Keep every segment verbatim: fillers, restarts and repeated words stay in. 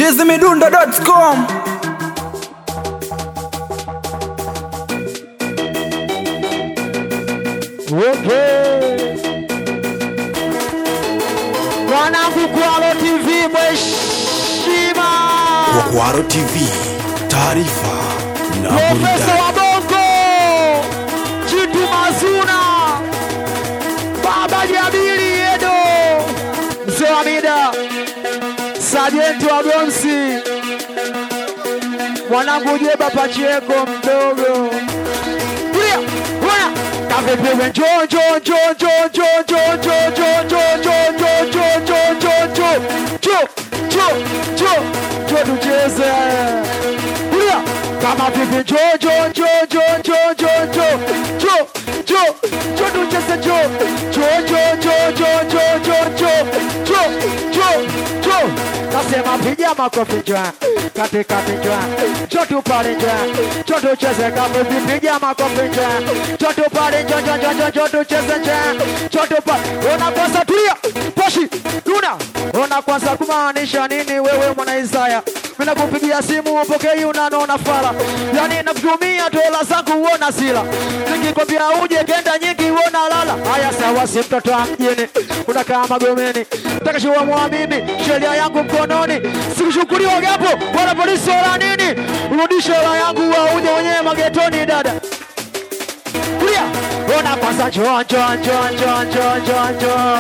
chizimidundo dot com. Okay. Wanangu Kwaro T V mheshima. Kwaro T V, taarifa na Profesa burudani. wa Bongo Chitu Mazuna, Baba Jabili Edo, Mzee wa Mida, Sajenti wa Gonsi, mwanangu Jeba Pachieko mdogo. Kulia, kulia. Kavipiwe njo njo njo njo njo njo njo njo njo njo njo njo njo njo njo njo njo njo tucheze. Kulia. Kama vipi njo njo njo njo njo njo njo njo njo njo tucheze njo njo njo njo njo njo njo njo njo njo njo. Nasema piga makofi njoo, kati kati njoo, njoo tupale njoo, njoo tucheze kama vipi, piga makofi njoo, njoo tupale njoo njoo njoo njoo njoo tucheze njoo, njoo tupale. Ona kwanza tulia, poshi, Luna. Ona kwanza kumaanisha nini wewe mwana Isaya? Mimi nakupigia simu upokei unanona fala. Yani nakutumia dola zangu uona sila. Nikikwambia uje kenda nyingi uona lala. Haya sawa si mtoto wa mjini. Unakaa Magomeni. Utakashua muamini sheria yangu mkononi. Sikushukuliwa hapo wala polisi wala nini. Urudishe hela yangu wa uje wenyewe magetoni dada. Kulia. Ona kwanza njoo njoo njoo njoo njoo njoo njoo.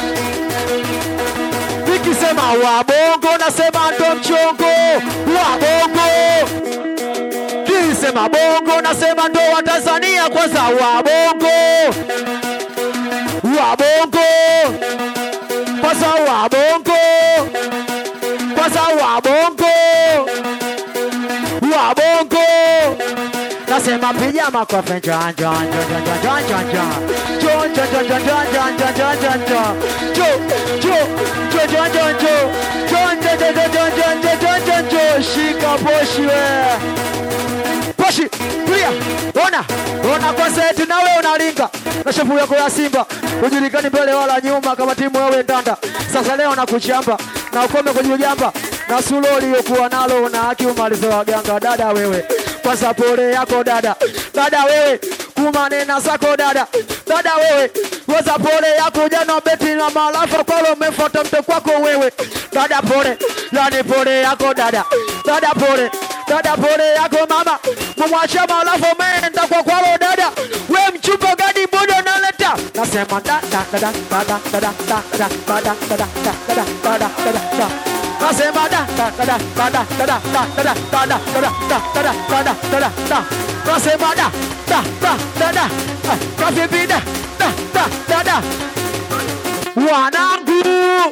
Nikisema wa Bongo nasema ndo mchongo wa Bongo. Kisema Bongo nasema ndo wa Tanzania kwanza wa Bongo. Wa Bongo. Kwanza wa Bongo. Kwanza wa Bongo. Wa Bongo. Nasema piga makofi njoo njoo njoo njoo njoo njoo njoo njoo njoo njoo njoo njoo njoo njoo njoo njoo njoo. Shika poshi we poshi kulia. Ona ona kwa seti na wewe unalinga na shepu yako ya Simba, ujulikani mbele wala nyuma kama timu wewe ndanda. Sasa leo nakuchamba na ukome kujijamba na suloli yokuwa nalo na haki umalize waganga. Dada wewe kwanza pole yako dada, dada wewe kumanena zako dada, dada wewe kwanza pole yako jana beti na malafa kwalo umefuata mte kwako wewe dada pole, yani pole yako dada, dada pole, dada pole yako mama, mumwacha malafa umeenda kwa kwalo dada, we mchupa gadi bodo naleta. Nasema dada dada dada dada dada dada dada dada dada dada. Nasema da da da da da da da da da da da da da da da da da. Nasema da da da da da. Kafipi da da da da da. Wanangu,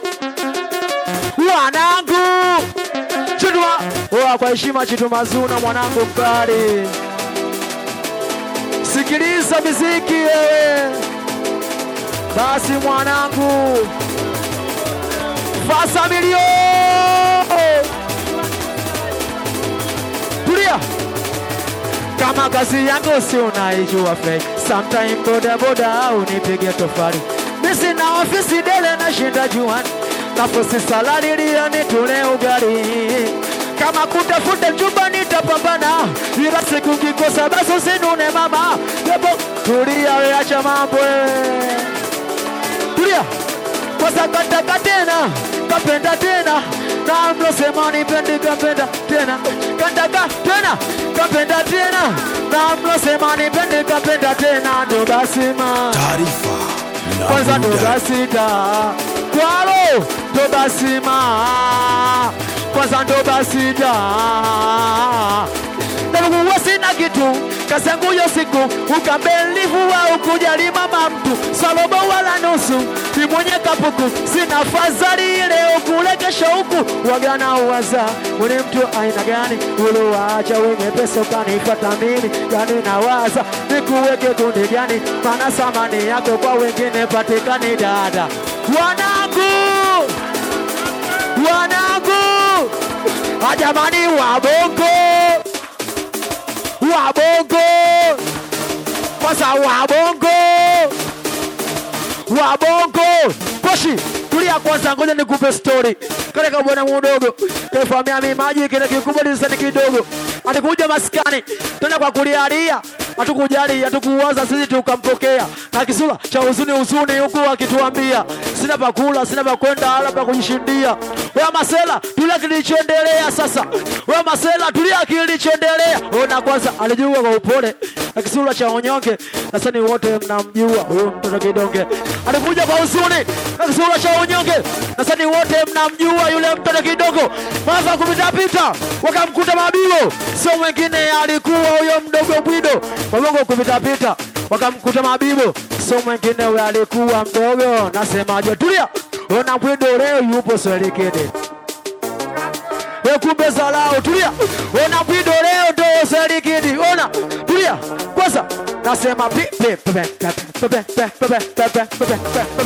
wanangu. Chituma, oa kwa heshima Chitu Mazuna mwanangu mkali. Sikiliza muziki wewe. Basi mwanangu. Fasa milio. Tulia. Kama kazi yangu si unaijua fake. Sometime boda boda au nipige tofali. Misi na ofisi dele na shinda juani. Nafosi salari liya nitule ugali. Kama kutafuta chumba nitapambana. Ila siku kikosa basi usinune mama. Yebo tulia we acha mambo. Tulia. Kwa sakataka tena, kapenda tena. Na mlosema nipendi kapenda tena. Kandaka tena, kapenda tena. Na mlosema nipendi kapenda tena. Ndo basi ma Taarifa na kwanza ndo burudani. basi da Kwaro ndo basi ma kwanza ndo basi da. Nalugu wasina kitu kasangu yo siku ukambelivu wa ukujali mama mtu salobo wala nusu timwenye kapuku sina fazali ile ukulekesha huku wagana uwaza ule mtu aina gani ulu waacha wenye pesa ukanifata mini yani nawaza nikuweke kundi gani mana samani yako kwa wengine patikani dada. Wanangu wanangu ajamani wa Bongo wa Bongo kwanza wa Bongo wa Bongo poshi tulia kwanza ngoja nikupe story. kale kabwana mdogo kefamia mimi maji kile kikubwa ni kidogo atakuja maskani tena kwa kulialia hatukujali hatukuwaza sisi tukampokea na kisura cha huzuni huzuni huku akituambia sina pa kula sina pa kwenda hala pa kujishindia wewe masela tulia kilichoendelea sasa wewe masela tulia kilichoendelea ona kwanza alijua kwa upole na kisura cha onyonge na sasa ni wote mnamjua huyo mtoto kidonge alikuja kwa huzuni na kisura cha onyonge na sasa ni wote mnamjua yule mtoto kidogo mafa kupita pita wakamkuta Mabilo sio mwingine alikuwa huyo mdogo Bwido Mabongo kupita pita wakamkuta Mabibo sio mwingine huyo alikuwa mdogo nasemaje tulia ona Bwido leo yupo Serikini wewe kumbe zalao tulia ona Bwido leo ndo Serikini ona tulia kwanza nasema pipi pepe pepe pepe pepe pepe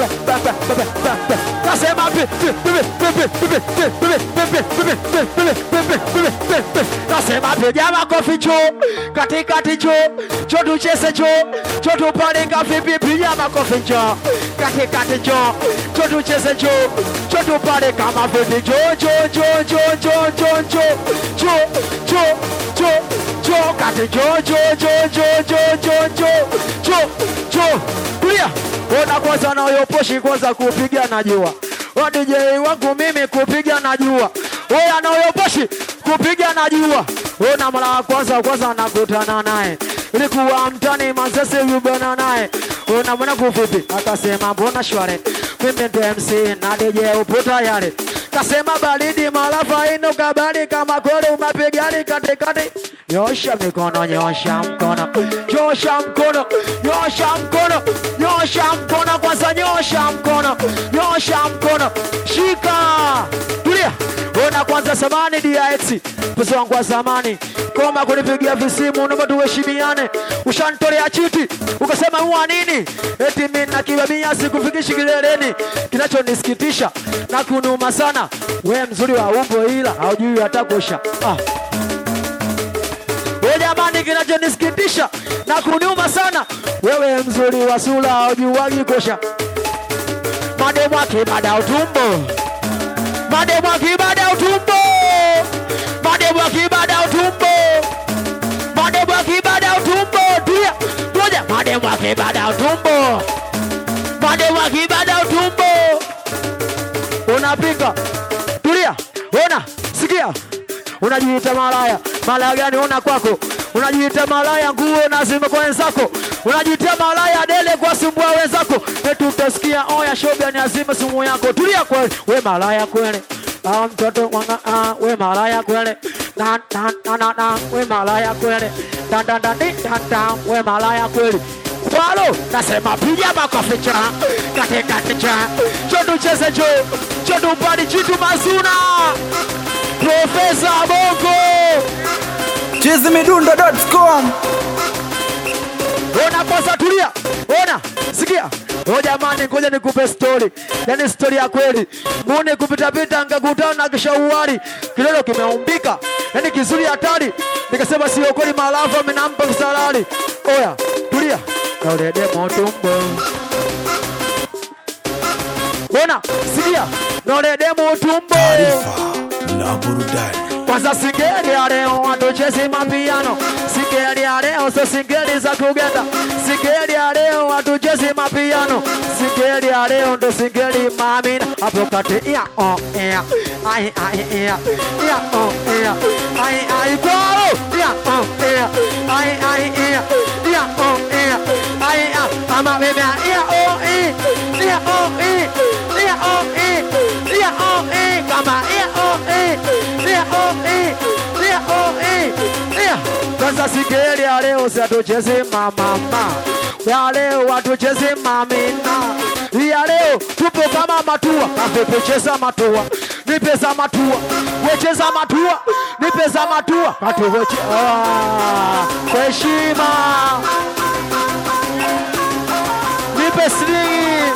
pepe nasema pipi pepe pepe pepe pepe pepe nasema pijama kofi cho katikati cho cho tucheze cho cho tupande kafipi pijama kofi cho katikati cho cho tucheze cho cho tupande kama vipi cho cho cho cho cho cho cho cho cho cho kati cho cho cho cho cho cho cho cho cho kulia ona kwanza na huyo poshi kwanza kupiga najua wa D J wangu mimi kupiga najua wewe ana huyo poshi kupiga najua ona mara kwanza kwanza nakutana naye ilikuwa mtani Manzese yubana naye ona mwana kufupi akasema mbona shware mimi ndo M C na D J upo tayari kasema baridi malafa ino kabali kama kole umapigani kate kate nyosha mikono nyosha mkono nyosha mkono nyosha mkono nyosha mkono kwanza nyosha mkono nyosha mkono shika tulia ona kwanza samani D X pesa wangu wa zamani koma kunipigia visimu naomba tuheshimiane ushanitolea chiti ukasema huwa nini eti mimi nakibabia sikufikishi kileleni kinachonisikitisha na kunuma sana wewe mzuri wa umbo ila haujui hata kosha ah wewe jamani kinachonisikitisha na kunuma sana wewe mzuri wa sura haujui kosha mademu akibada utumbo mademu akibada utumbo mademu akibada utumbo mademu akibada utumbo tulia tuja mademu akibada utumbo mademu akibada utumbo unapika tulia ona sikia unajiita malaya malaya gani una kwako unajiita malaya nguo nazima kwa wenzako unajiita malaya dele kwa sumbua wenzako eti utasikia oya shoga ni azima sumu yako tulia kweli we malaya kweli ah mtoto wanga ah we malaya kweli na na na na, na we malaya kweli dan dan dan dan dan we malaya kweli Walo nasema piga makofi cha kate kate cha chodu cheze cho chodu padi chitu mazuna Profesa Bongo cheze midundo dot com ona kwanza tulia ona sikia o jamani ngoja nikupe story yani story ya kweli muone kupita pita ngakutana na kishauari kilolo kimeumbika yani kizuri hatari nikasema sio kweli malafu amenampa msalali oya tulia na ule demo tumbo ona sikia na ule demo tumbo taarifa na burudani kwanza singeli ya leo watuchezi mapiano singeli ya leo so singeli za kugenda singeli ya leo watuchezi mapiano singeli ya leo ndo singeli mamina hapo kati ya oh yeah ai ai ya ya oh yeah ai ai kwao ya oh yeah ai ai ya ya oh yeah ai ama bebe ya oh eh ya oh eh ya oh eh ya oh eh kama ya oh eh ya oh eh ya oh eh ya kwanza singeli ya leo satucheze mama ya leo watucheze mamina ya leo tupo kama matua kafepecheza matua nipeza matua wecheza matua nipeza matua kati weche ah heshima nipe siri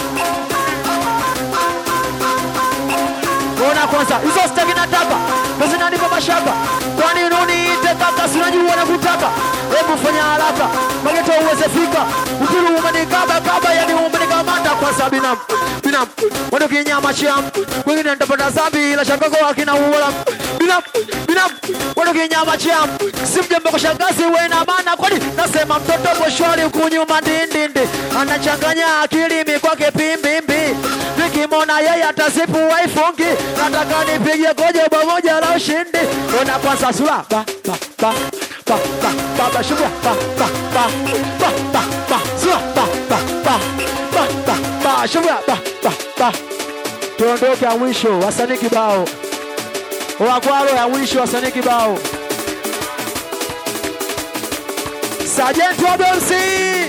ona kwanza hizo staki nataka basi nanipa mashaka kwani nuni ite kaka sinajua nakutaka hebu fanya haraka mageto uweze fika ukiru umenikaba kaba yani umenikamata kwa sabina bina wando kinyama cham wengine nitapata zambi ila shangako akina uola bina bina wando kinyama cham simjembe kwa shangazi wewe na maana kwani nasema mtoto boshwali ukunyuma ndindindi anachanganya akili mi kwake pimbimbi nikimona yeye atasipu waifungi nataka nipige koje pamoja la ushindi ona kwanza sura ba ba ba ba ba ba ba shubia ba ba ba ba ba ba sura ba ba ba ba ba ba shubia ba ba ba tuondoke ya mwisho wasanii kibao wakwaro ya mwisho wasanii kibao Sergeant Robinson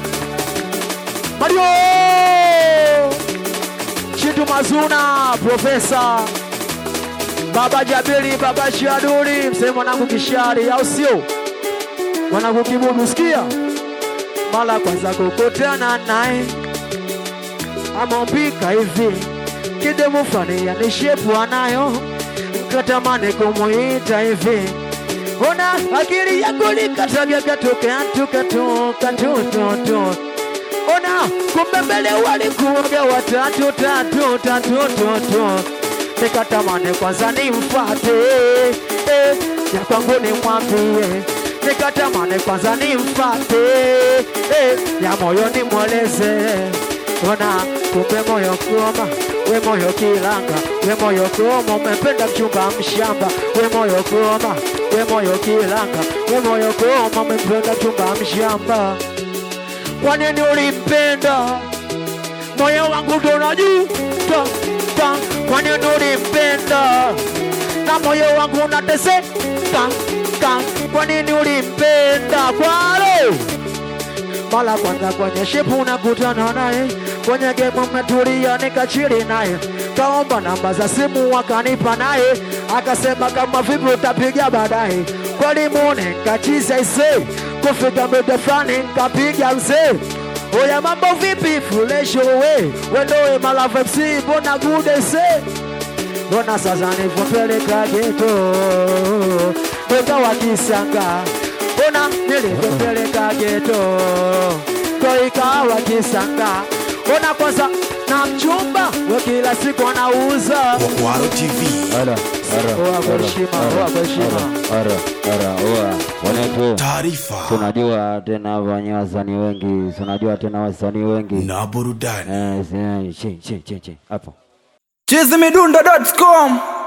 Mario Chitu Mazuna Profesa Baba Jabili Baba Shaduri msema mwanangu Kishari au sio mwanangu Kibudu sikia mala kwanza kukutana naye amombika hivi kidemu fani ya nishepu anayo katamane kumuita hivi ona akili yako likatabia katoke antuka toka tutoto ona kumbe mbele walikuoga watatu tatu tatu toto nikatamane kwanza nimfuate eh ya kwangu ni mwambie nikatamane kwanza nimfuate eh ya moyo ni mweleze ona kumbe moyo kuoma we moyo kilanga we moyo kuoma umependa mchumba mshamba we moyo kuoma we moyo kilanga we moyo kuoma umependa mchumba mshamba kwa nini ulimpenda moyo wangu tunajuta ta kwa nini ulimpenda na moyo wangu unateseka ta kwa nini ulimpenda kwalo mala kwanza kwenye shepu nakutana naye kwenye game mmetulia nikachili naye kaomba namba za simu wakanipa naye akasema kama vipi utapiga baadaye kweli muone kachiza ise kufika mbele fulani nikapiga mzee oya mambo vipi fulesho we wendoe malafu F C bona gude se bona sasa nivopeleka geto weka wakisanga bona nilivopeleka geto kwa ikawa kisanga ona kwanza na mchumba we kila siku anauza Wakwaro T V. Ara, ara, oa kwa heshima, oa kwa heshima. Ara, ara, oa. Wanetu, Taarifa tunajua tena wasanii wengi, tunajua tena wasanii wengi. na burudani. Eh, eh, chi, chi, chi, chi, hapo. chizimidundo dot com